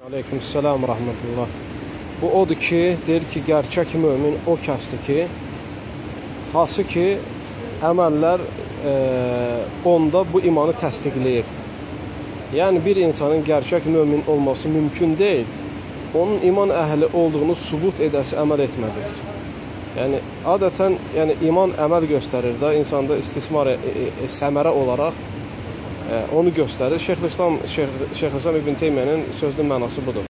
Aleykümselam rəhmətullah. Bu odur ki, deyir ki, gerçək mömin o kəsdir ki, hansı ki, əməllər onda bu imanı təsdiqləyir. Yəni, bir insanın gerçək mömin olması mümkün deyil, onun iman əhli olduğunu sübut edəsi əməl etmədir. Yəni, adətən iman əməl göstərir də, insanda istismar səmərə olaraq onu göstərir. Şeyxülislam İbn Teymiyənin sözünün mənası budur.